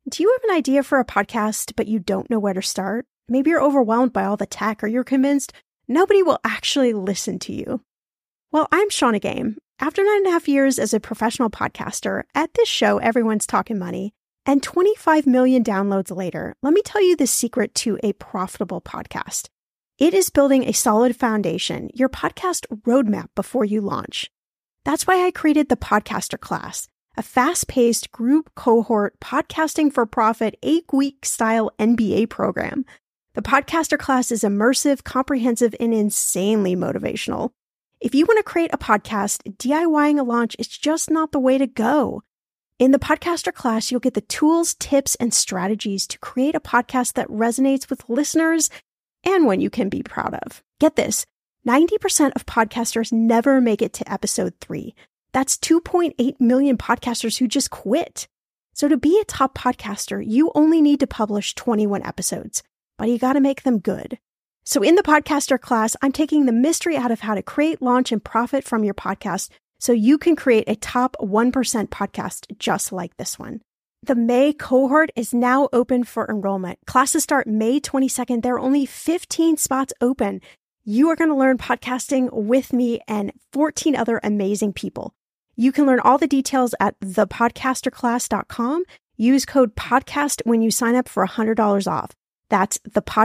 Do you have an idea for a podcast, but you don't know where to start? Maybe you're overwhelmed by all the tech, or you're convinced nobody will actually listen to you. Well, I'm Shannah Game. After 9.5 years as a professional podcaster, at this show, everyone's talking money, and 25 million downloads later, let me tell you the secret to a profitable podcast. It is building a solid foundation, your podcast roadmap before you launch. That's why I created the Podcaster Class, a fast-paced group cohort podcasting for profit 8-week style MBA program. The Podcaster Class is immersive, comprehensive, and insanely motivational. If you want to create a podcast, DIYing a launch is just not the way to go. In the Podcaster Class, you'll get the tools, tips, and strategies to create a podcast that resonates with listeners and one you can be proud of. Get this, 90% of podcasters never make it to episode 3. That's 2.8 million podcasters who just quit. So to be a top podcaster, you only need to publish 21 episodes, but you got to make them good. So in the Podcaster Class, I'm taking the mystery out of how to create, launch, and profit from your podcast so you can create a top 1% podcast just like this one. The May cohort is now open for enrollment. Classes start May 22nd. There are only 15 spots open. You are going to learn podcasting with me and 14 other amazing people. You can learn all the details at thepodcasterclass.com. Use code PODCAST when you sign up for $100 off. That's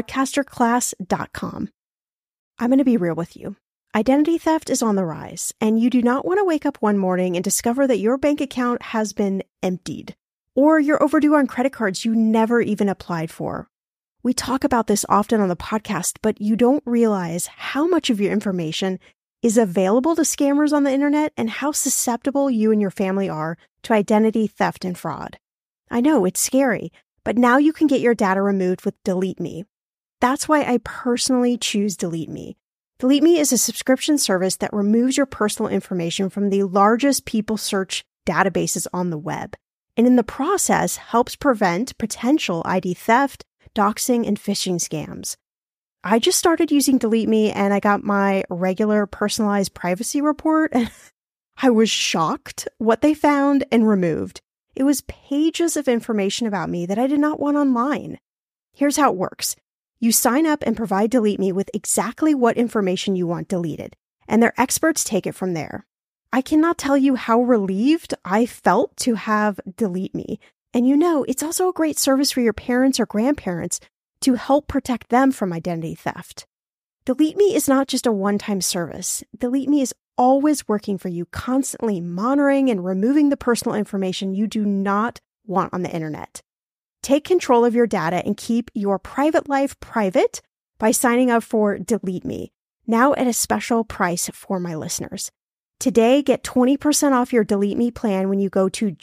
thepodcasterclass.com. I'm going to be real with you. Identity theft is on the rise, and you do not want to wake up one morning and discover that your bank account has been emptied, or you're overdue on credit cards you never even applied for. We talk about this often on the podcast, but you don't realize how much of your information is available to scammers on the internet and how susceptible you and your family are to identity theft and fraud. I know it's scary, but now you can get your data removed with Delete Me. That's why I personally choose Delete Me. Delete Me is a subscription service that removes your personal information from the largest people search databases on the web, and in the process helps prevent potential ID theft, doxing, and phishing scams. I just started using Delete Me and I got my regular personalized privacy report and I was shocked what they found and removed. It was pages of information about me that I did not want online. Here's how it works. You sign up and provide Delete Me with exactly what information you want deleted, and their experts take it from there. I cannot tell you how relieved I felt to have Delete Me. And it's also a great service for your parents or grandparents to help protect them from identity theft. Delete Me is not just a one-time service. Delete Me is always working for you, constantly monitoring and removing the personal information you do not want on the internet. Take control of your data and keep your private life private by signing up for Delete Me, now at a special price for my listeners. Today, get 20% off your Delete Me plan when you go to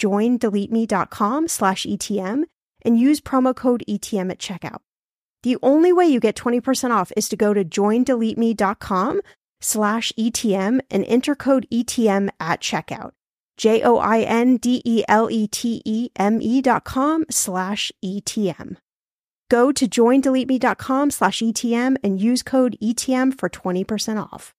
joindeleteme.com/ETM and use promo code ETM at checkout. The only way you get 20% off is to go to joindeleteme.com/ETM and enter code ETM at checkout. joindeleteme.com/ETM. Go to joindeleteme.com/ETM and use code ETM for 20% off.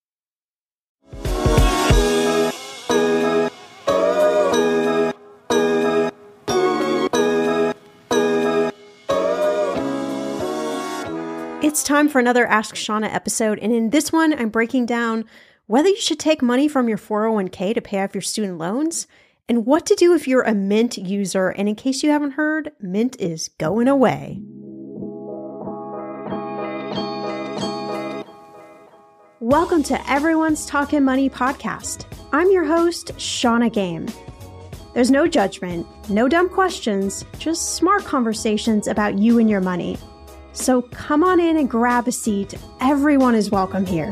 It's time for another Ask Shannah episode, and in this one, I'm breaking down whether you should take money from your 401k to pay off your student loans, and what to do if you're a Mint user. And in case you haven't heard, Mint is going away. Welcome to Everyone's Talking Money podcast. I'm your host, Shannah Game. There's no judgment, no dumb questions, just smart conversations about you and your money. So come on in and grab a seat. Everyone is welcome here.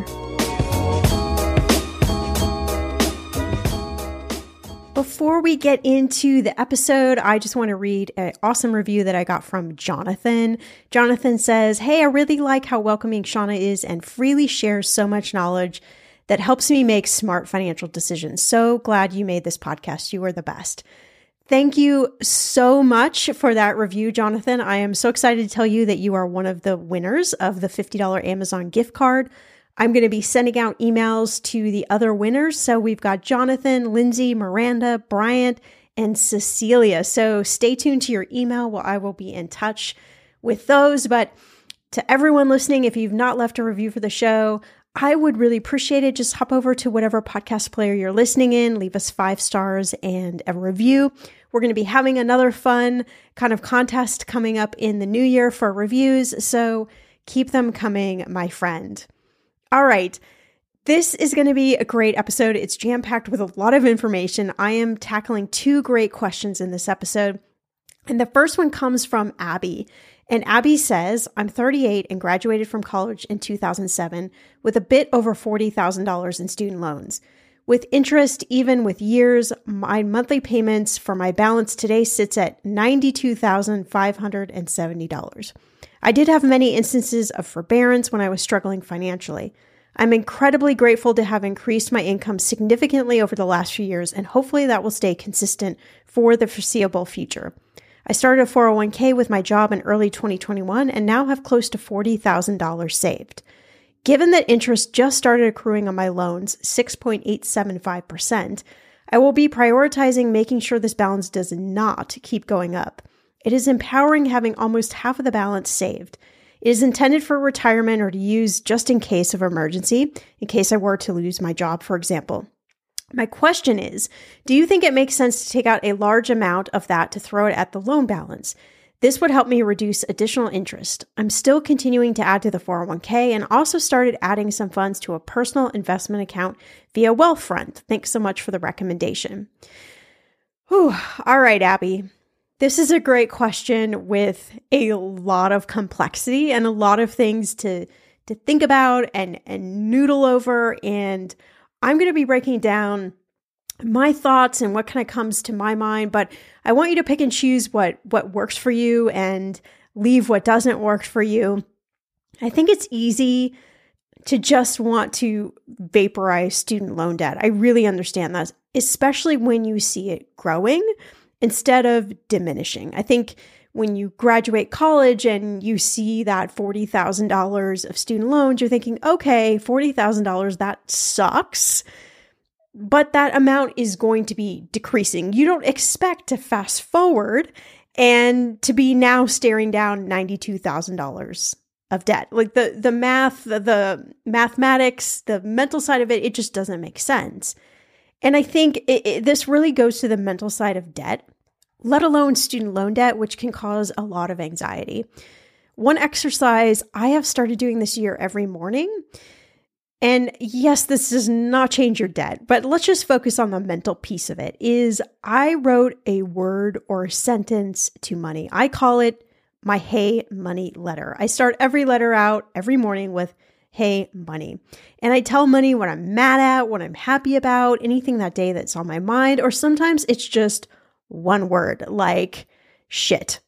Before we get into the episode, I just want to read an awesome review that I got from Jonathan. Jonathan says, "Hey, I really like how welcoming Shannah is and freely shares so much knowledge that helps me make smart financial decisions. So glad you made this podcast. You are the best." Thank you so much for that review, Jonathan. I am so excited to tell you that you are one of the winners of the $50 Amazon gift card. I'm going to be sending out emails to the other winners. So we've got Jonathan, Lindsay, Miranda, Bryant, and Cecilia. So stay tuned to your email while I will be in touch with those. But to everyone listening, if you've not left a review for the show, I would really appreciate it. Just hop over to whatever podcast player you're listening in, leave us 5 stars and a review. We're going to be having another fun kind of contest coming up in the new year for reviews, so keep them coming, my friend. All right. This is going to be a great episode. It's jam-packed with a lot of information. I am tackling 2 great questions in this episode. And the first one comes from Abby. And Abby says, I'm 38 and graduated from college in 2007 with a bit over $40,000 in student loans. With interest, even with years, my monthly payments for my balance today sits at $92,570. I did have many instances of forbearance when I was struggling financially. I'm incredibly grateful to have increased my income significantly over the last few years, and hopefully that will stay consistent for the foreseeable future. I started a 401k with my job in early 2021 and now have close to $40,000 saved. Given that interest just started accruing on my loans, 6.875%, I will be prioritizing making sure this balance does not keep going up. It is empowering having almost half of the balance saved. It is intended for retirement or to use just in case of emergency, in case I were to lose my job, for example. My question is, do you think it makes sense to take out a large amount of that to throw it at the loan balance? This would help me reduce additional interest. I'm still continuing to add to the 401k and also started adding some funds to a personal investment account via Wealthfront. Thanks so much for the recommendation. Whew. All right, Abby. This is a great question with a lot of complexity and a lot of things to think about and noodle over. And I'm going to be breaking down my thoughts and what kind of comes to my mind, but I want you to pick and choose what works for you and leave what doesn't work for you. I think it's easy to just want to vaporize student loan debt. I really understand that, especially when you see it growing instead of diminishing. I think when you graduate college and you see that $40,000 of student loans, you're thinking, okay, $40,000, that sucks. But that amount is going to be decreasing. You don't expect to fast forward and to be now staring down $92,000 of debt. Like the math, the mathematics, the mental side of it, it just doesn't make sense. And I think this really goes to the mental side of debt, let alone student loan debt, which can cause a lot of anxiety. One exercise I have started doing this year every morning, and yes, this does not change your debt, but let's just focus on the mental piece of it, is I wrote a word or a sentence to money. I call it my Hey Money letter. I start every letter out every morning with Hey Money. And I tell money what I'm mad at, what I'm happy about, anything that day that's on my mind, or sometimes it's just one word like shit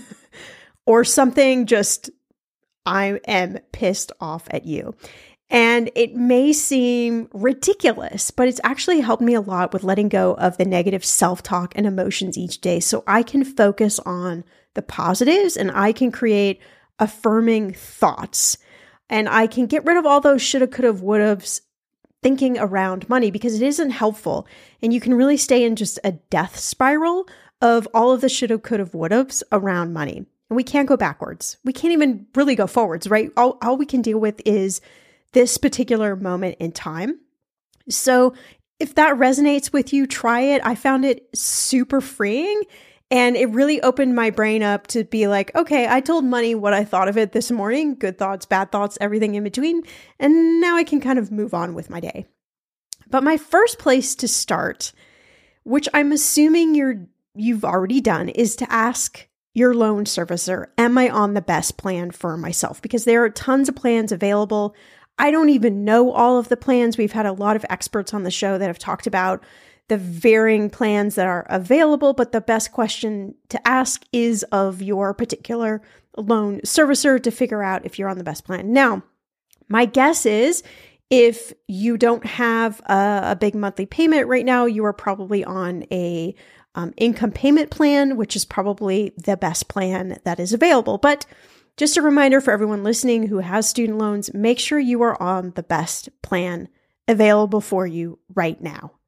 or something just, I am pissed off at you. And it may seem ridiculous, but it's actually helped me a lot with letting go of the negative self-talk and emotions each day so I can focus on the positives and I can create affirming thoughts. And I can get rid of all those shoulda, coulda, woulda's thinking around money because it isn't helpful. And you can really stay in just a death spiral of all of the shoulda, coulda, woulda's around money. And we can't go backwards. We can't even really go forwards, right? All we can deal with is this particular moment in time. So if that resonates with you, try it. I found it super freeing. And it really opened my brain up to be like, okay, I told money what I thought of it this morning, good thoughts, bad thoughts, everything in between. And now I can kind of move on with my day. But my first place to start, which I'm assuming you've already done, is to ask your loan servicer, am I on the best plan for myself? Because there are tons of plans available. I don't even know all of the plans. We've had a lot of experts on the show that have talked about the varying plans that are available, but the best question to ask is of your particular loan servicer to figure out if you're on the best plan. Now, my guess is if you don't have a big monthly payment right now, you are probably on a income payment plan, which is probably the best plan that is available. But just a reminder for everyone listening who has student loans, make sure you are on the best plan available for you right now.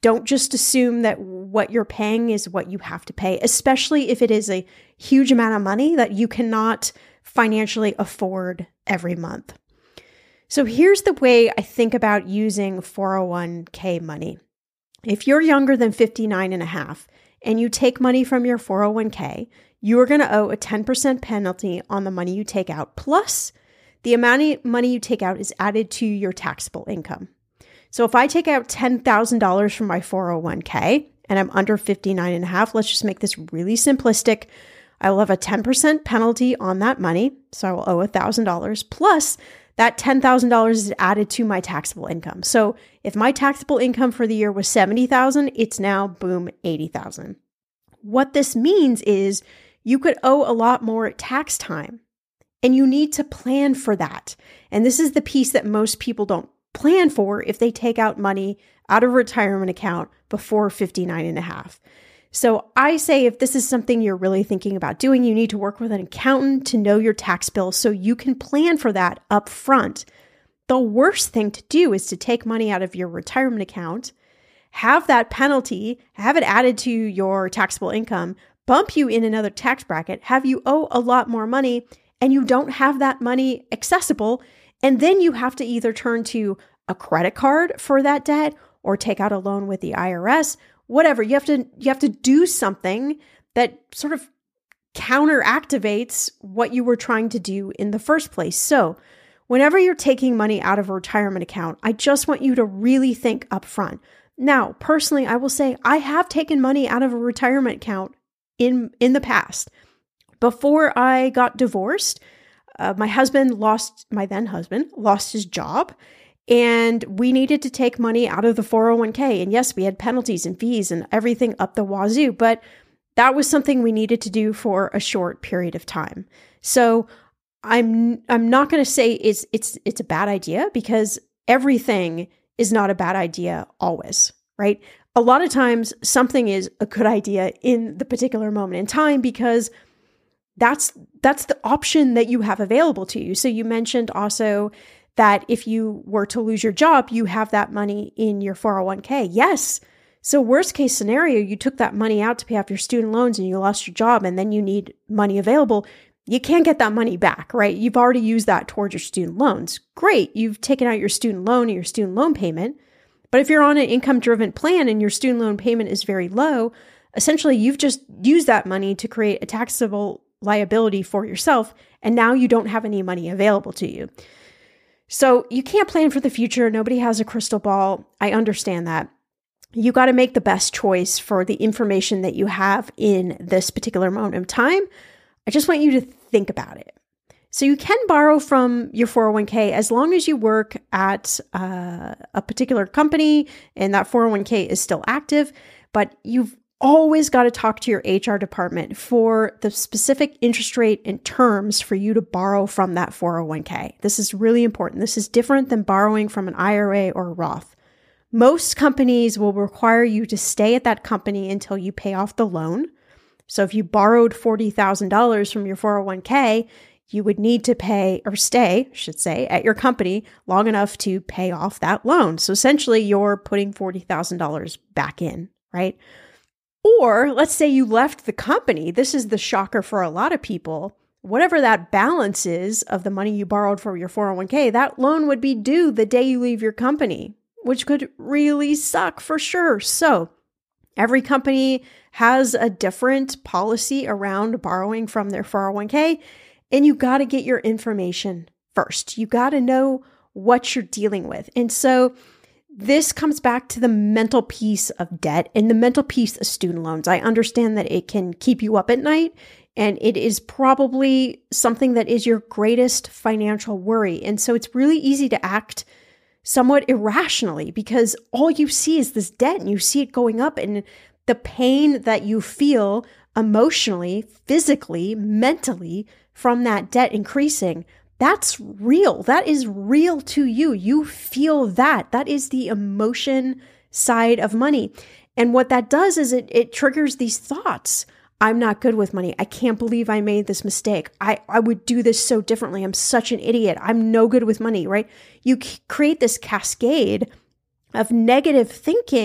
Don't just assume that what you're paying is what you have to pay, especially if it is a huge amount of money that you cannot financially afford every month. So here's the way I think about using 401k money. If you're younger than 59 and a half and you take money from your 401k, you are going to owe a 10% penalty on the money you take out. Plus, the amount of money you take out is added to your taxable income. So if I take out $10,000 from my 401k and I'm under 59 and a half, let's just make this really simplistic. I will have a 10% penalty on that money. So I will owe $1,000 plus that $10,000 is added to my taxable income. So if my taxable income for the year was $70,000, it's now boom, $80,000. What this means is you could owe a lot more at tax time and you need to plan for that. And this is the piece that most people don't plan for if they take out money out of a retirement account before 59 and a half. So I say if this is something you're really thinking about doing, you need to work with an accountant to know your tax bill so you can plan for that up front. The worst thing to do is to take money out of your retirement account, have that penalty, have it added to your taxable income, bump you in another tax bracket, have you owe a lot more money, and you don't have that money accessible. And then you have to either turn to a credit card for that debt or take out a loan with the IRS, whatever. You have to do something that sort of counteractivates what you were trying to do in the first place. So whenever you're taking money out of a retirement account, I just want you to really think up front. Now, personally, I will say I have taken money out of a retirement account in the past. Before I got divorced, my then husband lost his job and we needed to take money out of the 401k. And yes, we had penalties and fees and everything up the wazoo, but that was something we needed to do for a short period of time. So I'm not going to say it's a bad idea because everything is not a bad idea always, right? A lot of times something is a good idea in the particular moment in time because that's the option that you have available to you. So you mentioned also that if you were to lose your job, you have that money in your 401k. Yes. So worst case scenario, you took that money out to pay off your student loans and you lost your job and then you need money available. You can't get that money back, right? You've already used that towards your student loans. Great. You've taken out your student loan and your student loan payment. But if you're on an income-driven plan and your student loan payment is very low, essentially you've just used that money to create a taxable liability for yourself, and now you don't have any money available to you. So you can't plan for the future. Nobody has a crystal ball. I understand that. You got to make the best choice for the information that you have in this particular moment of time. I just want you to think about it. So you can borrow from your 401k as long as you work at a particular company and that 401k is still active, but you've always got to talk to your HR department for the specific interest rate and terms for you to borrow from that 401k. This is really important. This is different than borrowing from an IRA or a Roth. Most companies will require you to stay at that company until you pay off the loan. So if you borrowed $40,000 from your 401k, you would need to pay or stay, I should say, at your company long enough to pay off that loan. So essentially you're putting $40,000 back in, right? Or let's say you left the company. This is the shocker for a lot of people. Whatever that balance is of the money you borrowed for your 401k, that loan would be due the day you leave your company, which could really suck for sure. So every company has a different policy around borrowing from their 401k, and you got to get your information first. You got to know what you're dealing with. And so this comes back to the mental piece of debt and the mental piece of student loans. I understand that it can keep you up at night, and it is probably something that is your greatest financial worry. And so it's really easy to act somewhat irrationally because all you see is this debt and you see it going up, and the pain that you feel emotionally, physically, mentally from that debt increasing, that's real. That is real to you. You feel that. That is the emotion side of money. And what that does is it triggers these thoughts. I'm not good with money. I can't believe I made this mistake. I would do this so differently. I'm such an idiot. I'm no good with money, right? You create this cascade of negative thinking.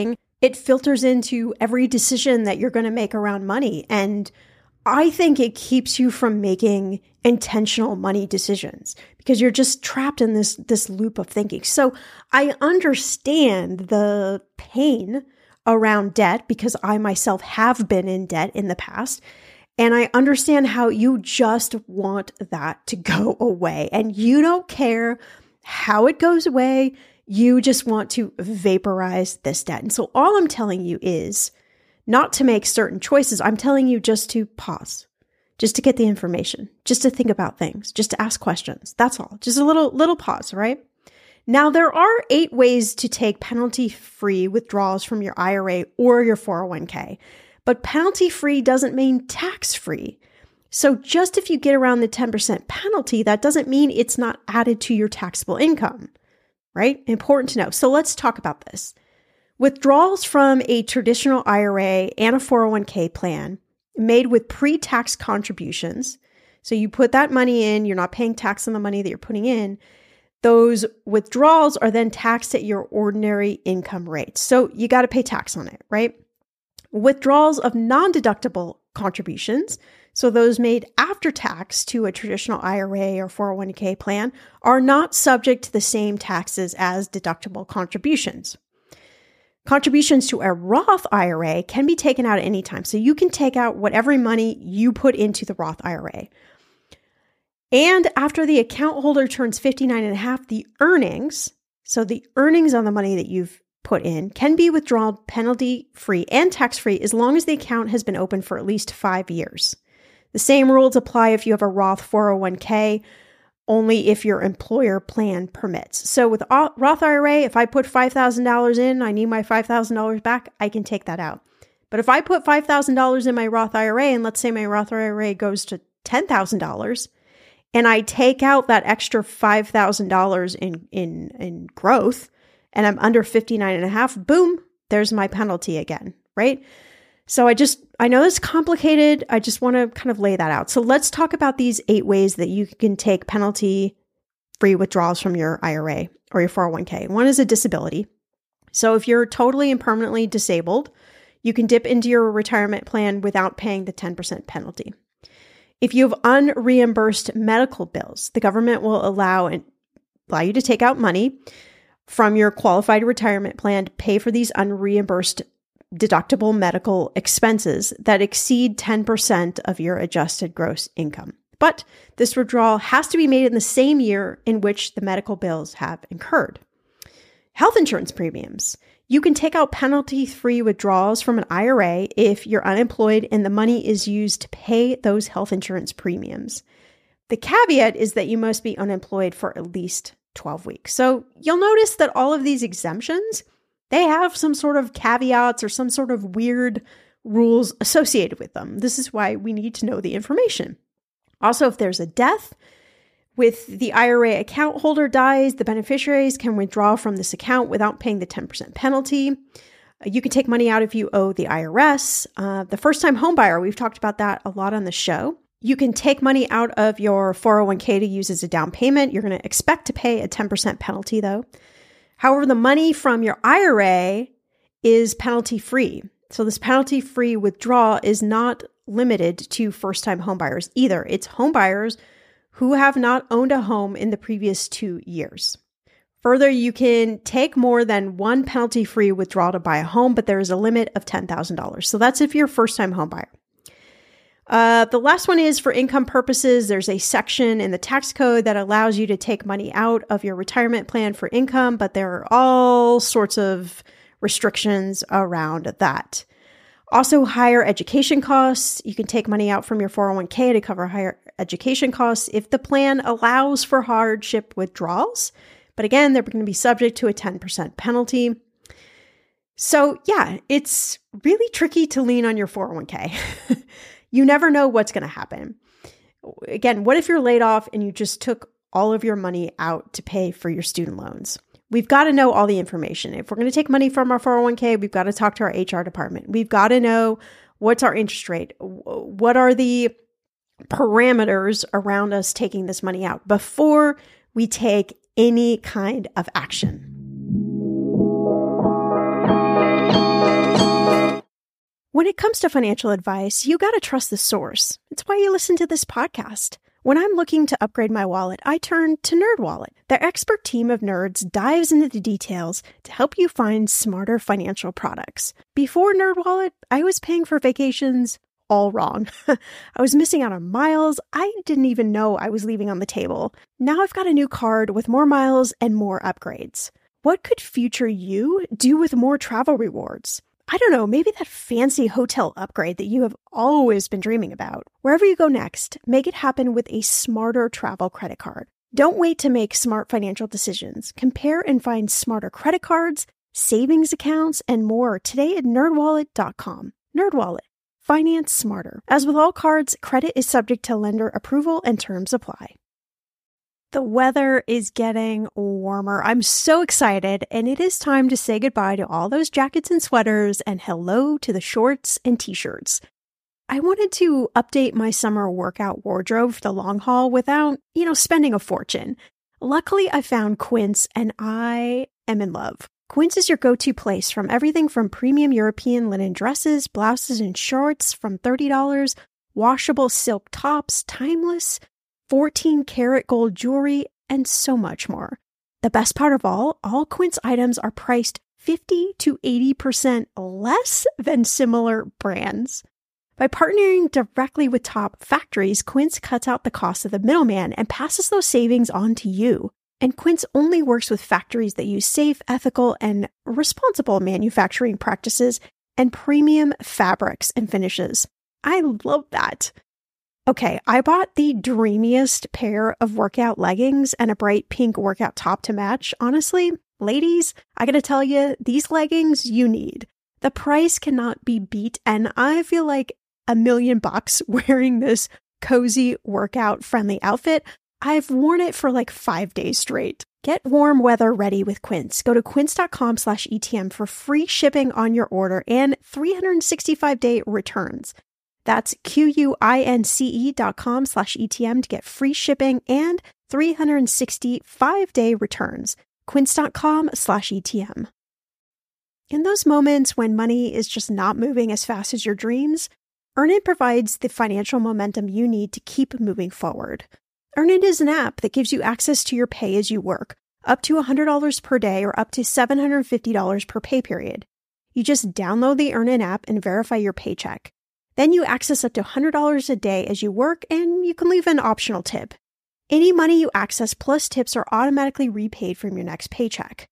It filters into every decision that you're going to make around money. And I think it keeps you from making intentional money decisions because you're just trapped in this loop of thinking. So I understand the pain around debt because I myself have been in debt in the past. And I understand how you just want that to go away and you don't care how it goes away. You just want to vaporize this debt. And so all I'm telling you is not to make certain choices. I'm telling you just to pause, just to get the information, just to think about things, just to ask questions. That's all. Just a little pause, right? Now, there are 8 ways to take penalty-free withdrawals from your IRA or your 401k, but penalty-free doesn't mean tax-free. So just if you get around the 10% penalty, that doesn't mean it's not added to your taxable income, right? Important to know. So let's talk about this. Withdrawals from a traditional IRA and a 401k plan made with pre-tax contributions. So you put that money in, you're not paying tax on the money that you're putting in. Those withdrawals are then taxed at your ordinary income rate. So you got to pay tax on it, right? Withdrawals of non-deductible contributions, so those made after tax to a traditional IRA or 401k plan, are not subject to the same taxes as deductible contributions. Contributions to a Roth IRA can be taken out at any time. So you can take out whatever money you put into the Roth IRA. And after the account holder turns 59 and a half, the earnings, so the earnings on the money that you've put in, can be withdrawn penalty-free and tax-free as long as the account has been open for at least 5 years. The same rules apply if you have a Roth 401k, only if your employer plan permits. So with Roth IRA, if I put $5,000 in, I need my $5,000 back, I can take that out. But if I put $5,000 in my Roth IRA, and let's say my Roth IRA goes to $10,000, and I take out that extra $5,000 in growth, and I'm under 59 and a half, boom, there's my penalty again, right? So I know it's complicated. I just want to kind of lay that out. So let's talk about these 8 ways that you can take penalty-free withdrawals from your IRA or your 401k. One is a disability. So if you're totally and permanently disabled, you can dip into your retirement plan without paying the 10% penalty. If you have unreimbursed medical bills, the government will allow you to take out money from your qualified retirement plan to pay for these unreimbursed deductible medical expenses that exceed 10% of your adjusted gross income. But this withdrawal has to be made in the same year in which the medical bills have incurred. Health insurance premiums. You can take out penalty-free withdrawals from an IRA if you're unemployed and the money is used to pay those health insurance premiums. The caveat is that you must be unemployed for at least 12 weeks. So you'll notice that all of these exemptions, they have some sort of caveats or some sort of weird rules associated with them. This is why we need to know the information. Also, if there's a death, with the IRA account holder dies, the beneficiaries can withdraw from this account without paying the 10% penalty. You can take money out if you owe the IRS. The first-time homebuyer, we've talked about that a lot on the show. You can take money out of your 401k to use as a down payment. You're going to expect to pay a 10% penalty, though. However, the money from your IRA is penalty-free. So this penalty-free withdrawal is not limited to first-time homebuyers either. It's homebuyers who have not owned a home in the previous 2 years. Further, you can take more than one penalty-free withdrawal to buy a home, but there is a limit of $10,000. So that's if you're a first-time homebuyer. The last one is for income purposes. There's a section in the tax code that allows you to take money out of your retirement plan for income, but there are all sorts of restrictions around that. Also, higher education costs. You can take money out from your 401k to cover higher education costs if the plan allows for hardship withdrawals. But again, they're going to be subject to a 10% penalty. So yeah, it's really tricky to lean on your 401k. You never know what's going to happen. Again, what if you're laid off and you just took all of your money out to pay for your student loans? We've got to know all the information. If we're going to take money from our 401k, we've got to talk to our HR department. We've got to know what's our interest rate. What are the parameters around us taking this money out before we take any kind of action. When it comes to financial advice, you gotta trust the source. It's why you listen to this podcast. When I'm looking to upgrade my wallet, I turn to NerdWallet. Their expert team of nerds dives into the details to help you find smarter financial products. Before NerdWallet, I was paying for vacations all wrong. I was missing out on miles I didn't even know I was leaving on the table. Now I've got a new card with more miles and more upgrades. What could future you do with more travel rewards? I don't know, maybe that fancy hotel upgrade that you have always been dreaming about. Wherever you go next, make it happen with a smarter travel credit card. Don't wait to make smart financial decisions. Compare and find smarter credit cards, savings accounts, and more today at nerdwallet.com. NerdWallet. Finance smarter. As with all cards, credit is subject to lender approval and terms apply. The weather is getting warmer. I'm so excited, and it is time to say goodbye to all those jackets and sweaters and hello to the shorts and t-shirts. I wanted to update my summer workout wardrobe for the long haul without, spending a fortune. Luckily, I found Quince, and I am in love. Quince is your go-to place from everything from premium European linen dresses, blouses, and shorts from $30, washable silk tops, timeless 14-karat gold jewelry, and so much more. The best part of all Quince items are priced 50 to 80% less than similar brands. By partnering directly with top factories, Quince cuts out the cost of the middleman and passes those savings on to you. And Quince only works with factories that use safe, ethical, and responsible manufacturing practices and premium fabrics and finishes. I love that. Okay, I bought the dreamiest pair of workout leggings and a bright pink workout top to match. Honestly, ladies, I gotta tell you, these leggings you need. The price cannot be beat, and I feel like $1 million wearing this cozy workout-friendly outfit. I've worn it for like 5 days straight. Get warm weather ready with Quince. Go to quince.com/ETM for free shipping on your order and 365-day returns. That's QUINCE.com/ETM to get free shipping and 365-day returns. Quince.com/ETM. In those moments when money is just not moving as fast as your dreams, Earnin provides the financial momentum you need to keep moving forward. Earnin is an app that gives you access to your pay as you work, up to $100 per day or up to $750 per pay period. You just download the Earnin app and verify your paycheck. Then you access up to $100 a day as you work, and you can leave an optional tip. Any money you access plus tips are automatically repaid from your next paycheck.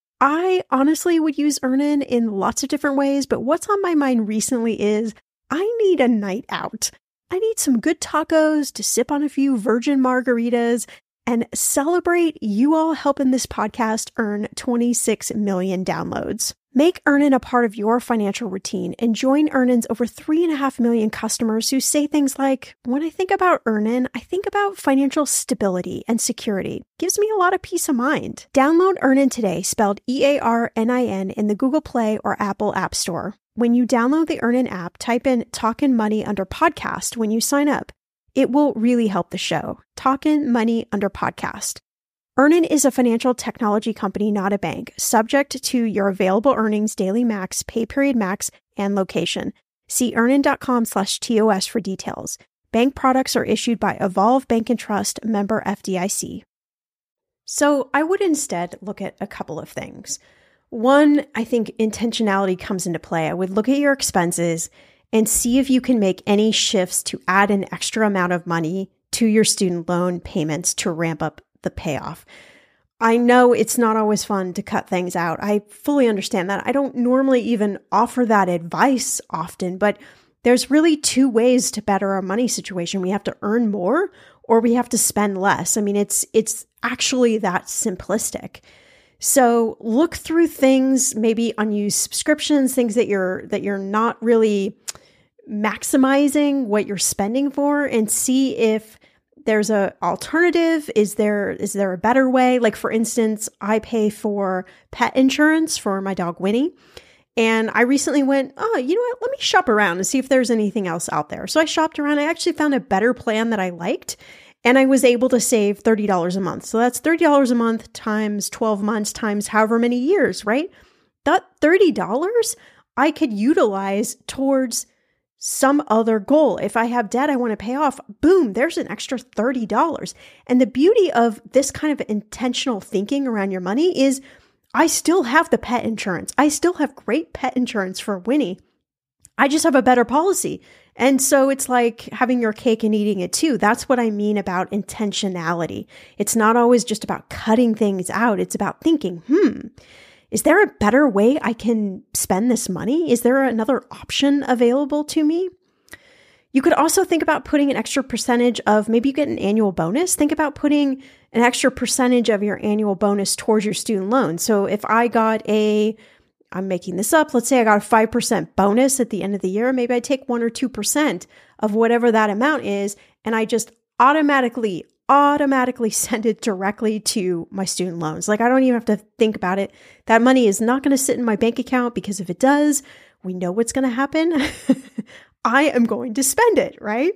I honestly would use Earnin in lots of different ways, but what's on my mind recently is I need a night out. I need some good tacos to sip on a few virgin margaritas and celebrate you all helping this podcast earn 26 million downloads. Make Earnin a part of your financial routine and join Earnin's over 3.5 million customers who say things like, when I think about Earnin, I think about financial stability and security. Gives me a lot of peace of mind. Download Earnin today, spelled EARNIN, in the Google Play or Apple App Store. When you download the Earnin app, type in Talkin' Money under podcast when you sign up. It will really help the show. Talkin' Money under podcast. Earnin is a financial technology company, not a bank, subject to your available earnings, daily max, pay period max, and location. See earnin.com/TOS for details. Bank products are issued by Evolve Bank and Trust, member FDIC. So I would instead look at a couple of things. One, I think intentionality comes into play. I would look at your expenses and see if you can make any shifts to add an extra amount of money to your student loan payments to ramp up the payoff. I know it's not always fun to cut things out. I fully understand that. I don't normally even offer that advice often, but there's really two ways to better our money situation. We have to earn more or we have to spend less. I mean, it's actually that simplistic. So look through things, maybe unused subscriptions, things that you're not really maximizing what you're spending for, and see if there's a alternative. Is there a better way? Like, for instance, I pay for pet insurance for my dog Winnie. And I recently went, you know what? Let me shop around and see if there's anything else out there. So I shopped around. I actually found a better plan that I liked. And I was able to save $30 a month. So that's $30 a month times 12 months times however many years, right? That $30, I could utilize towards some other goal. If I have debt I want to pay off, boom, there's an extra $30. And the beauty of this kind of intentional thinking around your money is I still have the pet insurance. I still have great pet insurance for Winnie. I just have a better policy. And so it's like having your cake and eating it too. That's what I mean about intentionality. It's not always just about cutting things out. It's about thinking, is there a better way I can spend this money? Is there another option available to me? You could also think about putting an extra percentage of, maybe you get an annual bonus. Think about putting an extra percentage of your annual bonus towards your student loan. So if I got I'm making this up, let's say I got a 5% bonus at the end of the year, maybe I take 1 or 2% of whatever that amount is, and I just automatically send it directly to my student loans. Like I don't even have to think about it. That money is not going to sit in my bank account, because if it does, we know what's going to happen. I am going to spend it, right?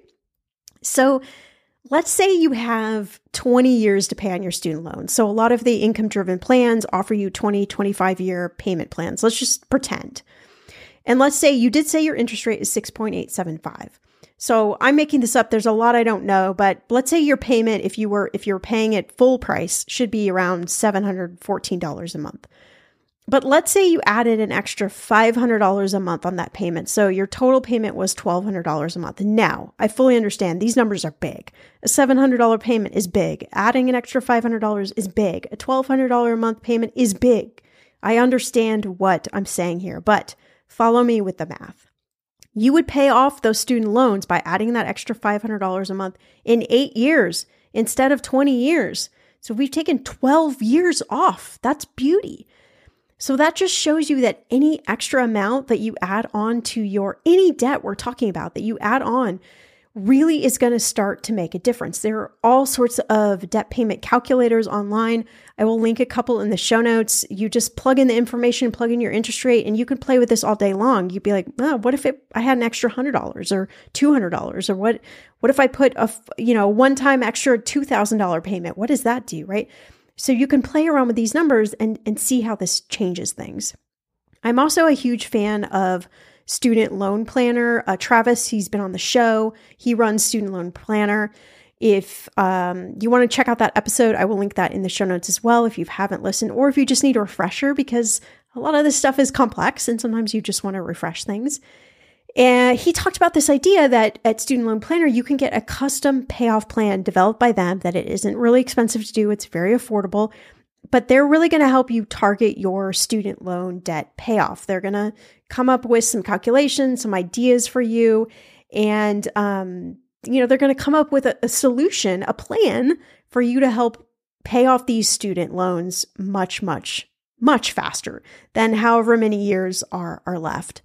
So let's say you have 20 years to pay on your student loan. So a lot of the income-driven plans offer you 20, 25-year payment plans. Let's just pretend. And let's say you did say your interest rate is 6.875. So I'm making this up. There's a lot I don't know, but let's say your payment, if you're paying it full price, should be around $714 a month. But let's say you added an extra $500 a month on that payment. So your total payment was $1,200 a month. Now, I fully understand these numbers are big. A $700 payment is big. Adding an extra $500 is big. A $1,200 a month payment is big. I understand what I'm saying here, but follow me with the math. You would pay off those student loans by adding that extra $500 a month in 8 years instead of 20 years. So we've taken 12 years off. That's beauty. So that just shows you that any extra amount that you add on to any debt we're talking about that you add on really is going to start to make a difference. There are all sorts of debt payment calculators online. I will link a couple in the show notes. You just plug in the information, plug in your interest rate, and you can play with this all day long. You'd be like, oh, what if I had an extra $100 or $200? Or what if I put a one-time extra $2,000 payment? What does that do, right? So you can play around with these numbers and see how this changes things. I'm also a huge fan of Student Loan Planner. Travis, he's been on the show. He runs Student Loan Planner. If you want to check out that episode, I will link that in the show notes as well if you haven't listened, or if you just need a refresher, because a lot of this stuff is complex and sometimes you just want to refresh things. And he talked about this idea that at Student Loan Planner, you can get a custom payoff plan developed by them, that it isn't really expensive to do. It's very affordable, but they're really going to help you target your student loan debt payoff. They're going to come up with some calculations, some ideas for you. And, they're going to come up with a solution, a plan for you to help pay off these student loans much, much, much faster than however many years are left.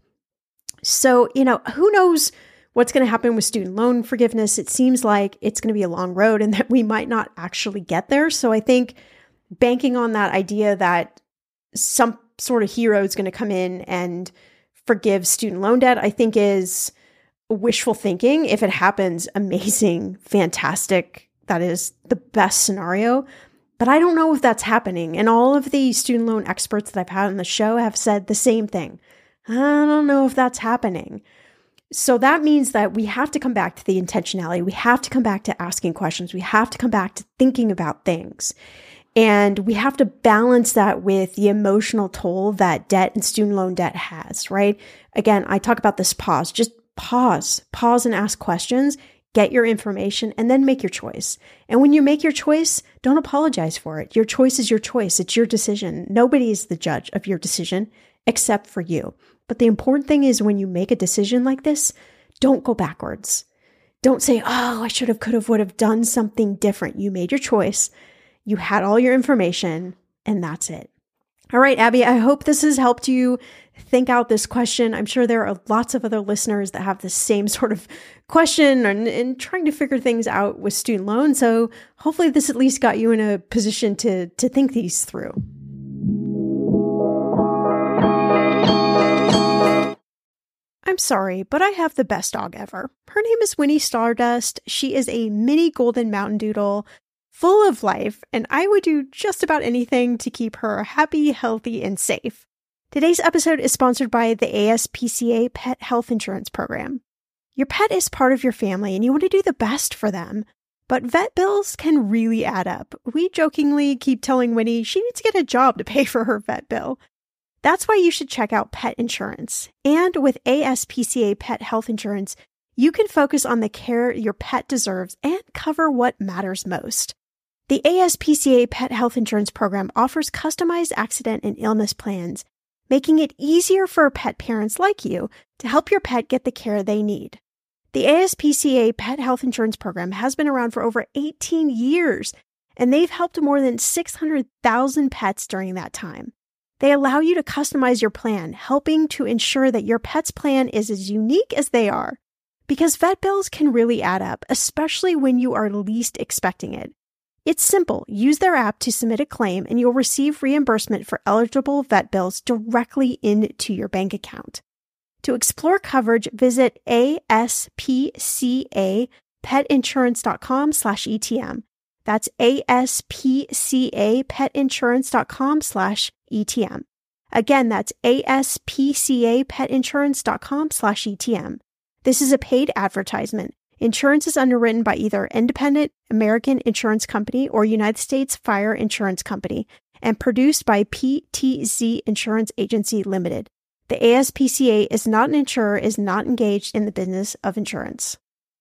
So, who knows what's going to happen with student loan forgiveness? It seems like it's going to be a long road and that we might not actually get there. So I think banking on that idea that some sort of hero is going to come in and forgive student loan debt, I think is wishful thinking. If it happens, amazing, fantastic. That is the best scenario. But I don't know if that's happening. And all of the student loan experts that I've had on the show have said the same thing. I don't know if that's happening. So that means that we have to come back to the intentionality. We have to come back to asking questions. We have to come back to thinking about things. And we have to balance that with the emotional toll that debt and student loan debt has, right? Again, I talk about this pause. Just pause and ask questions, get your information, and then make your choice. And when you make your choice, don't apologize for it. Your choice is your choice. It's your decision. Nobody is the judge of your decision except for you. But the important thing is when you make a decision like this, don't go backwards. Don't say, oh, I should have, could have, would have done something different. You made your choice. You had all your information, and that's it. All right, Abby, I hope this has helped you think out this question. I'm sure there are lots of other listeners that have the same sort of question and trying to figure things out with student loans. So hopefully this at least got you in a position to think these through. I'm sorry, but I have the best dog ever. Her name is Winnie Stardust. She is a mini golden mountain doodle, full of life, and I would do just about anything to keep her happy, healthy, and safe. Today's episode is sponsored by the ASPCA Pet Health Insurance Program. Your pet is part of your family and you want to do the best for them. But vet bills can really add up. We jokingly keep telling Winnie she needs to get a job to pay for her vet bill. That's why you should check out pet insurance. And with ASPCA Pet Health Insurance, you can focus on the care your pet deserves and cover what matters most. The ASPCA Pet Health Insurance Program offers customized accident and illness plans, making it easier for pet parents like you to help your pet get the care they need. The ASPCA Pet Health Insurance Program has been around for over 18 years, and they've helped more than 600,000 pets during that time. They allow you to customize your plan, helping to ensure that your pet's plan is as unique as they are. Because vet bills can really add up, especially when you are least expecting it. It's simple. Use their app to submit a claim, and you'll receive reimbursement for eligible vet bills directly into your bank account. To explore coverage, visit aspcapetinsurance.com/ETM. That's aspcapetinsurance.com/ETM. Again, that's aspcapetinsurance.com/ETM. This is a paid advertisement. Insurance is underwritten by either Independent American Insurance Company or United States Fire Insurance Company and produced by PTZ Insurance Agency Limited. The ASPCA is not an insurer, is not engaged in the business of insurance.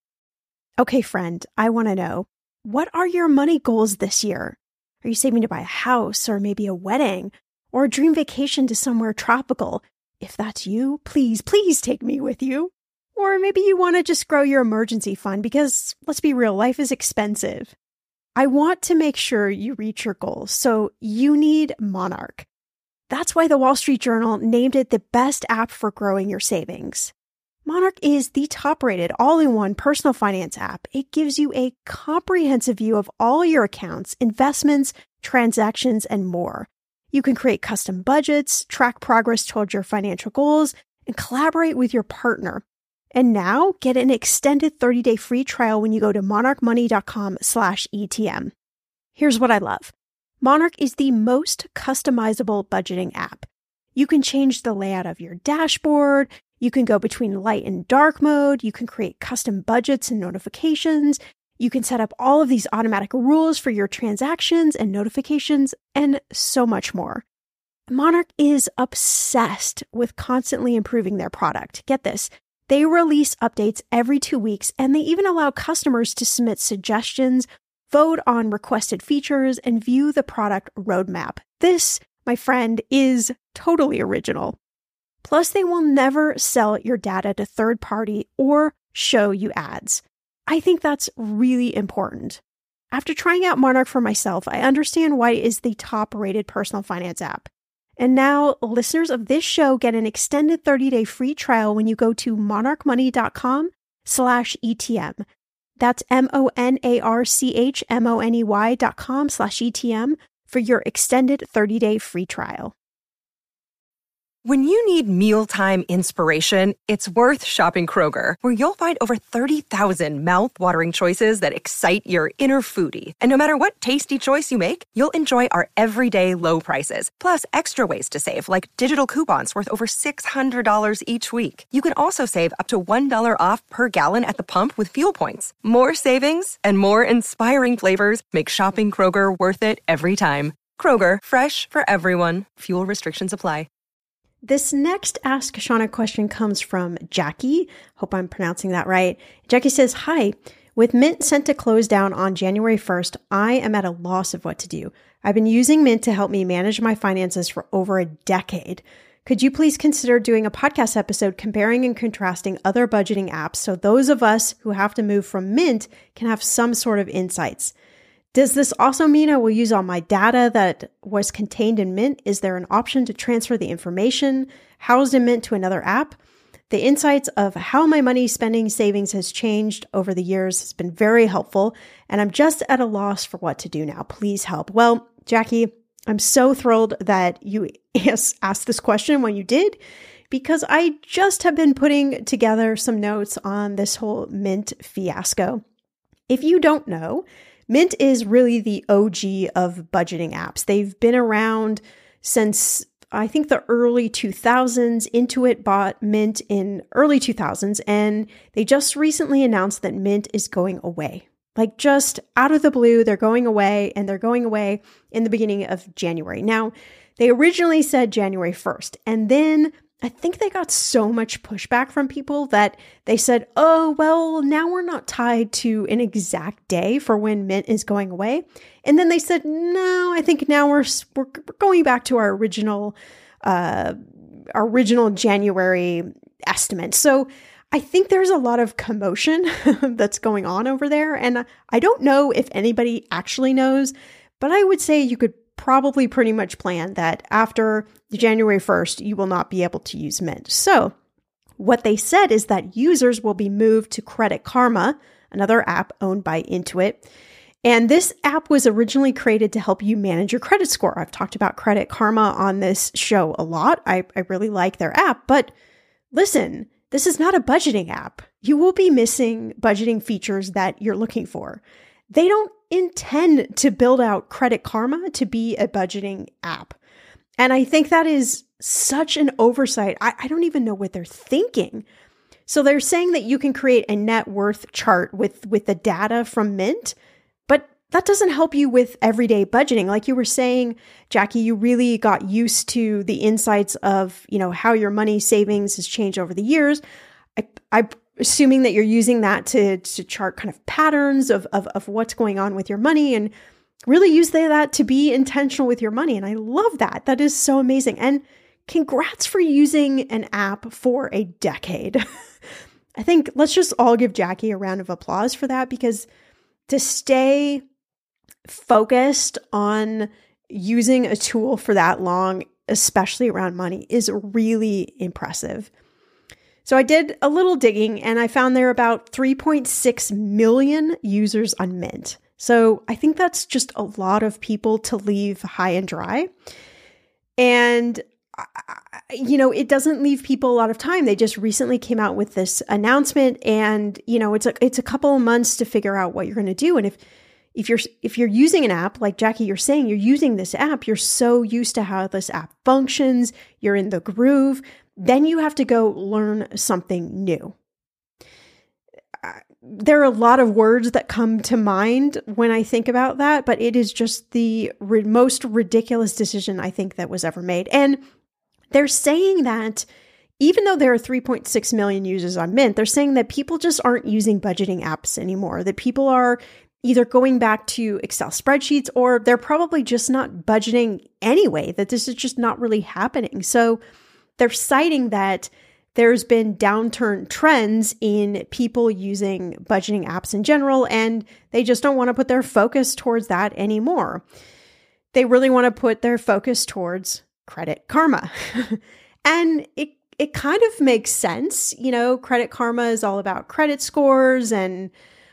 Okay, friend, I want to know, what are your money goals this year? Are you saving to buy a house or maybe a wedding or a dream vacation to somewhere tropical? If that's you, please take me with you. Or maybe you want to just grow your emergency fund because, let's be real, life is expensive. I want to make sure you reach your goals, so you need Monarch. That's why the Wall Street Journal named it the best app for growing your savings. Monarch is the top-rated, all-in-one personal finance app. It gives you a comprehensive view of all your accounts, investments, transactions, and more. You can create custom budgets, track progress towards your financial goals, and collaborate with your partner. And now, get an extended 30-day free trial when you go to monarchmoney.com/ETM. Here's what I love. Monarch is the most customizable budgeting app. You can change the layout of your dashboard. You can go between light and dark mode. You can create custom budgets and notifications. You can set up all of these automatic rules for your transactions and notifications, and so much more. Monarch is obsessed with constantly improving their product. Get this. They release updates every 2 weeks, and they even allow customers to submit suggestions, vote on requested features, and view the product roadmap. This, my friend, is totally original. Plus, they will never sell your data to third party or show you ads. I think that's really important. After trying out Monarch for myself, I understand why it is the top-rated personal finance app. And now, listeners of this show get an extended 30-day free trial when you go to monarchmoney.com/ETM. That's monarchmoney.com/ETM for your extended 30-day free trial. When you need mealtime inspiration, it's worth shopping Kroger, where you'll find over 30,000 mouth-watering choices that excite your inner foodie. And no matter what tasty choice you make, you'll enjoy our everyday low prices, plus extra ways to save, like digital coupons worth over $600 each week. You can also save up to $1 off per gallon at the pump with fuel points. More savings and more inspiring flavors make shopping Kroger worth it every time. Kroger, fresh for everyone. Fuel restrictions apply. This next Ask Shannah question comes from Jackie. Hope I'm pronouncing that right. Jackie says, hi, with Mint set to close down on January 1st, I am at a loss of what to do. I've been using Mint to help me manage my finances for over a decade. Could you please consider doing a podcast episode comparing and contrasting other budgeting apps so those of us who have to move from Mint can have some sort of insights? Does this also mean I will use all my data that was contained in Mint? Is there an option to transfer the information housed in Mint to another app? The insights of how my money spending savings has changed over the years has been very helpful, and I'm just at a loss for what to do now. Please help. Well, Jackie, I'm so thrilled that you asked this question when you did, because I just have been putting together some notes on this whole Mint fiasco. If you don't know, Mint is really the OG of budgeting apps. They've been around since I think, the early 2000s. Intuit bought Mint in early 2000s, and they just recently announced that Mint is going away. Like, just out of the blue, they're going away, and they're going away in the beginning of January. Now, they originally said January 1st, and then I think they got so much pushback from people that they said, oh, well, now we're not tied to an exact day for when Mint is going away. And then they said, no, I think now we're going back to our original January estimate. So I think there's a lot of commotion that's going on over there. And I don't know if anybody actually knows, but I would say you could probably pretty much plan that after January 1st, you will not be able to use Mint. So what they said is that users will be moved to Credit Karma, another app owned by Intuit. And this app was originally created to help you manage your credit score. I've talked about Credit Karma on this show a lot. I really like their app, but listen, this is not a budgeting app. You will be missing budgeting features that you're looking for. They don't intend to build out Credit Karma to be a budgeting app. And I think that is such an oversight. I don't even know what they're thinking. So they're saying that you can create a net worth chart with the data from Mint, but that doesn't help you with everyday budgeting. Like you were saying, Jackie, you really got used to the insights of, how your money savings has changed over the years. I'm assuming that you're using that to chart kind of patterns of what's going on with your money and really use that to be intentional with your money. And I love that. That is so amazing. And congrats for using an app for a decade. I think let's just all give Jackie a round of applause for that, because to stay focused on using a tool for that long, especially around money, is really impressive. So I did a little digging and I found there are about 3.6 million users on Mint. So I think that's just a lot of people to leave high and dry. And, it doesn't leave people a lot of time. They just recently came out with this announcement and, it's a couple of months to figure out what you're going to do. And if you're using an app, like Jackie, you're saying you're using this app, you're so used to how this app functions, you're in the groove, then you have to go learn something new. There are a lot of words that come to mind when I think about that, but it is just the most ridiculous decision I think that was ever made. And they're saying that even though there are 3.6 million users on Mint, they're saying that people just aren't using budgeting apps anymore, that people are either going back to Excel spreadsheets or they're probably just not budgeting anyway, that this is just not really happening. So they're citing that there's been downturn trends in people using budgeting apps in general, and they just don't want to put their focus towards that anymore. They really want to put their focus towards Credit Karma. And it kind of makes sense. Credit Karma is all about credit scores and,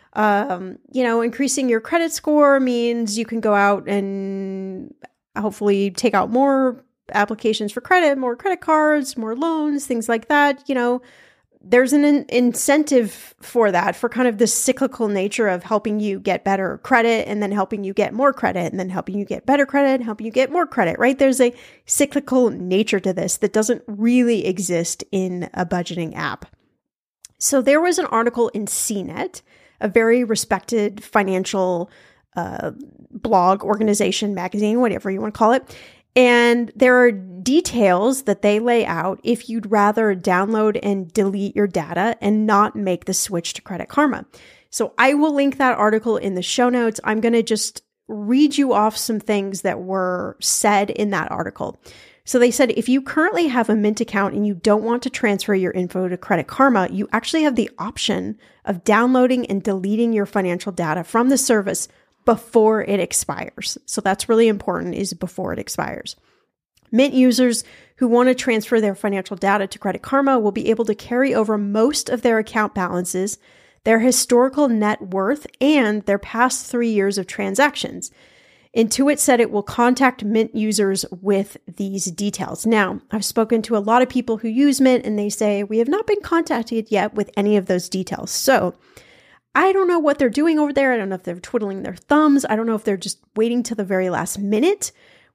increasing your credit score means you can go out and hopefully take out more applications for credit, more credit cards, more loans, things like that. There's an incentive for that, for kind of the cyclical nature of helping you get better credit and then helping you get more credit and then helping you get better credit and helping you get more credit, right? There's a cyclical nature to this that doesn't really exist in a budgeting app. So there was an article in CNET, a very respected financial blog, organization, magazine, whatever you want to call it. And there are details that they lay out if you'd rather download and delete your data and not make the switch to Credit Karma. So I will link that article in the show notes. I'm going to just read you off some things that were said in that article. So they said, if you currently have a Mint account and you don't want to transfer your info to Credit Karma, you actually have the option of downloading and deleting your financial data from the service before it expires. So that's really important, is before it expires. Mint users who want to transfer their financial data to Credit Karma will be able to carry over most of their account balances, their historical net worth, and their past 3 years of transactions. Intuit said it will contact Mint users with these details. Now, I've spoken to a lot of people who use Mint, and they say we have not been contacted yet with any of those details. So I don't know what they're doing over there. I don't know if they're twiddling their thumbs. I don't know if they're just waiting till the very last minute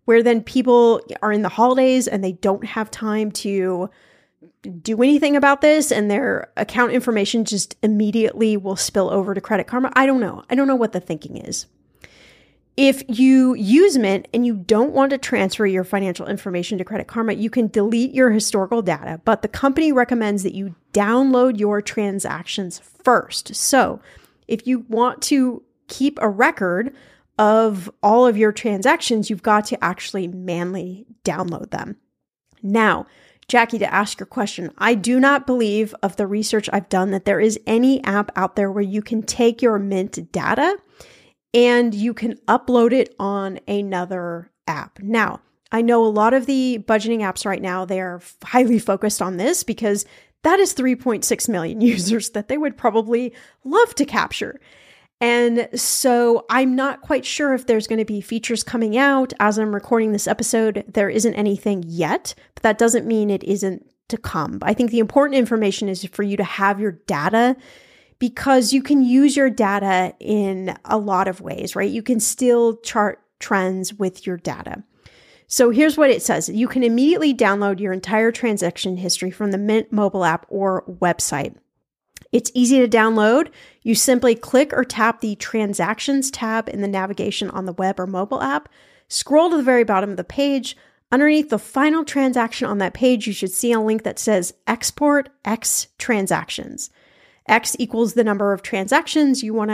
where then people are in the holidays and they don't have time to do anything about this and their account information just immediately will spill over to Credit Karma. I don't know. I don't know what the thinking is. If you use Mint and you don't want to transfer your financial information to Credit Karma, you can delete your historical data, but the company recommends that you download your transactions first. So if you want to keep a record of all of your transactions, you've got to actually manually download them. Now, Jackie, to ask your question, I do not believe of the research I've done that there is any app out there where you can take your Mint data and you can upload it on another app. Now, I know a lot of the budgeting apps right now, they are highly focused on this because that is 3.6 million users that they would probably love to capture. And so I'm not quite sure if there's going to be features coming out. As I'm recording this episode, there isn't anything yet, but that doesn't mean it isn't to come. I think the important information is for you to have your data, because you can use your data in a lot of ways, right? You can still chart trends with your data. So here's what it says. You can immediately download your entire transaction history from the Mint mobile app or website. It's easy to download. You simply click or tap the Transactions tab in the navigation on the web or mobile app. Scroll to the very bottom of the page. Underneath the final transaction on that page, you should see a link that says Export X Transactions. X equals the number of transactions you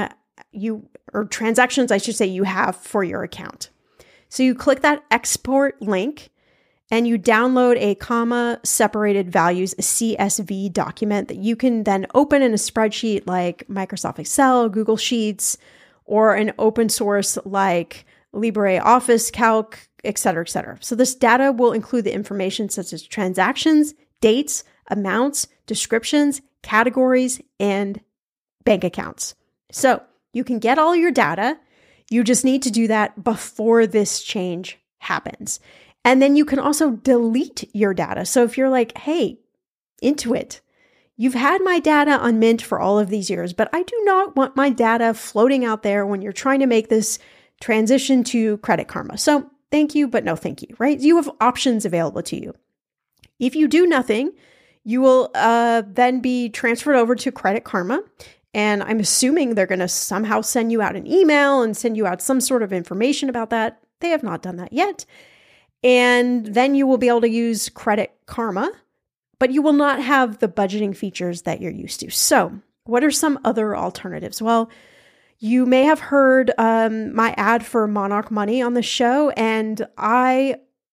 have for your account. So you click that export link and you download a comma separated values, a CSV document that you can then open in a spreadsheet like Microsoft Excel, Google Sheets, or an open source like LibreOffice Calc, et cetera, et cetera. So this data will include the information such as transactions, dates, amounts, descriptions, categories, and bank accounts. So you can get all your data. You just need to do that before this change happens. And then you can also delete your data. So if you're like, hey, Intuit, you've had my data on Mint for all of these years, but I do not want my data floating out there when you're trying to make this transition to Credit Karma. So thank you, but no thank you, right? You have options available to you. If you do nothing, you will then be transferred over to Credit Karma. And I'm assuming they're going to somehow send you out an email and send you out some sort of information about that. They have not done that yet. And then you will be able to use Credit Karma, but you will not have the budgeting features that you're used to. So what are some other alternatives? Well, you may have heard my ad for Monarch Money on the show, and I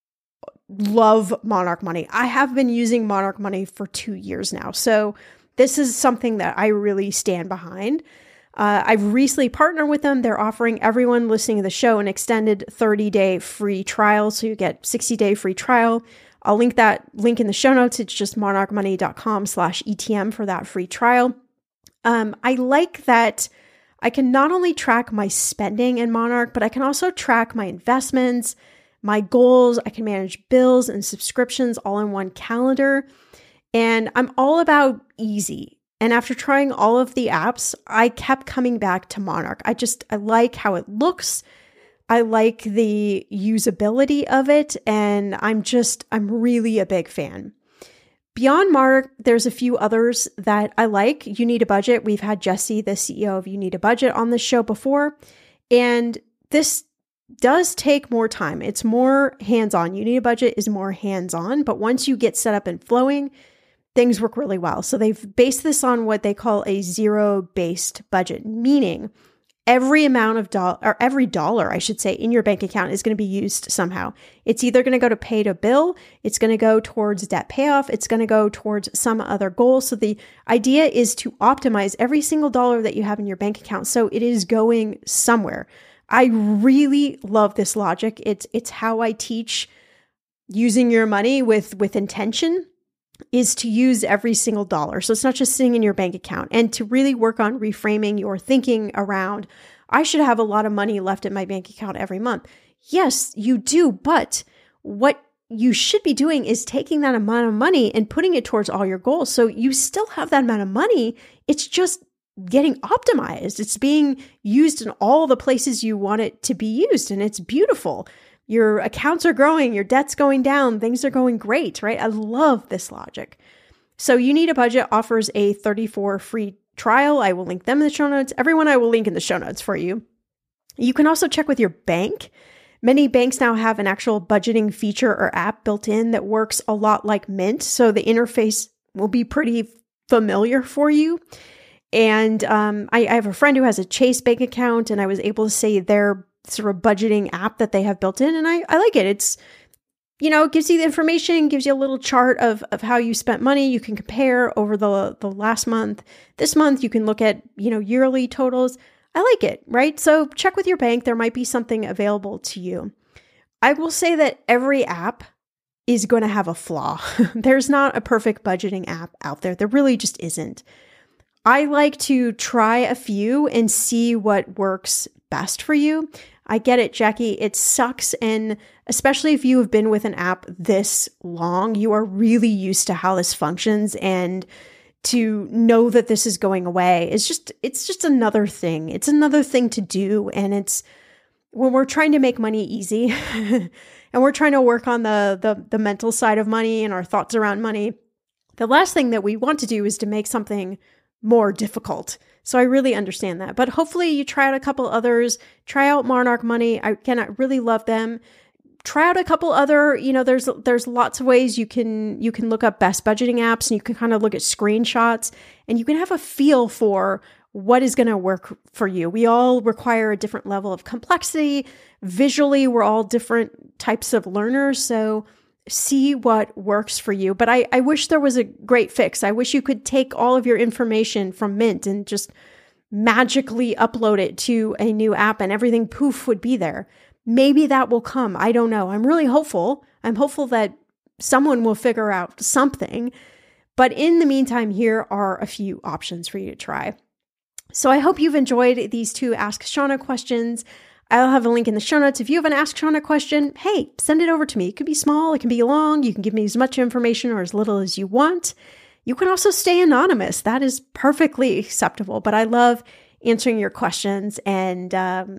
love Monarch Money. I have been using Monarch Money for 2 years now. So this is something that I really stand behind. I've recently partnered with them. They're offering everyone listening to the show an extended 30-day free trial. So you get 60-day free trial. I'll link that link in the show notes. It's just monarchmoney.com/ETM for that free trial. I like that I can not only track my spending in Monarch, but I can also track my investments, my goals. I can manage bills and subscriptions all in one calendar. And I'm all about easy. And after trying all of the apps, I kept coming back to Monarch. I like how it looks. I like the usability of it. And I'm really a big fan. Beyond Monarch, there's a few others that I like. You Need a Budget. We've had Jesse, the CEO of You Need a Budget, on this show before. And this does take more time. It's more hands-on. You Need a Budget is more hands-on. But once you get set up and flowing, things work really well. So they've based this on what they call a zero-based budget, meaning every dollar, I should say, in your bank account is going to be used somehow. It's either going to go to pay a bill, it's going to go towards debt payoff, it's going to go towards some other goal. So the idea is to optimize every single dollar that you have in your bank account so it is going somewhere. I really love this logic. It's how I teach using your money with intention, is to use every single dollar. So it's not just sitting in your bank account, and to really work on reframing your thinking around, I should have a lot of money left in my bank account every month. Yes, you do. But what you should be doing is taking that amount of money and putting it towards all your goals. So you still have that amount of money. It's just getting optimized. It's being used in all the places you want it to be used. And it's beautiful. Your accounts are growing, your debt's going down, things are going great, right? I love this logic. So You Need a Budget offers a 34 free trial. I will link them in the show notes. Everyone I will link in the show notes for you. You can also check with your bank. Many banks now have an actual budgeting feature or app built in that works a lot like Mint. So the interface will be pretty familiar for you. And I have a friend who has a Chase bank account, and I was able to say their sort of budgeting app that they have built in. And I like it. It's, it gives you the information, gives you a little chart of how you spent money. You can compare over the last month. This month, you can look at, yearly totals. I like it, right? So check with your bank. There might be something available to you. I will say that every app is going to have a flaw. There's not a perfect budgeting app out there. There really just isn't. I like to try a few and see what works best for you. I get it, Jackie. It sucks. And especially if you have been with an app this long, you are really used to how this functions, and to know that this is going away it's just another thing. It's another thing to do. And it's when we're trying to make money easy and we're trying to work on the mental side of money and our thoughts around money, the last thing that we want to do is to make something more difficult. So I really understand that. But hopefully you try out a couple others. Try out Monarch Money. I really love them. Try out a couple other, there's lots of ways you can look up best budgeting apps, and you can kind of look at screenshots, and you can have a feel for what is going to work for you. We all require a different level of complexity. Visually, we're all different types of learners. So see what works for you. But I wish there was a great fix. I wish you could take all of your information from Mint and just magically upload it to a new app and everything poof would be there. Maybe that will come. I don't know. I'm really hopeful. I'm hopeful that someone will figure out something. But in the meantime, here are a few options for you to try. So I hope you've enjoyed these 2 Ask Shannah questions. I'll have a link in the show notes. If you have an Ask Shannah question, hey, send it over to me. It could be small, it can be long. You can give me as much information or as little as you want. You can also stay anonymous. That is perfectly acceptable. But I love answering your questions. And,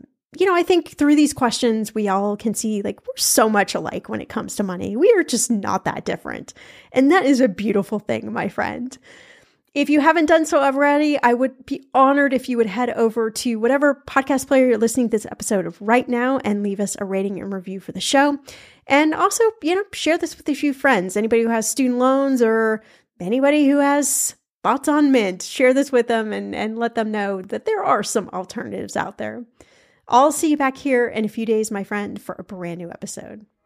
I think through these questions, we all can see we're so much alike when it comes to money. We are just not that different. And that is a beautiful thing, my friend. If you haven't done so already, I would be honored if you would head over to whatever podcast player you're listening to this episode of right now and leave us a rating and review for the show. And also, share this with a few friends. Anybody who has student loans or anybody who has thoughts on Mint, share this with them and let them know that there are some alternatives out there. I'll see you back here in a few days, my friend, for a brand new episode.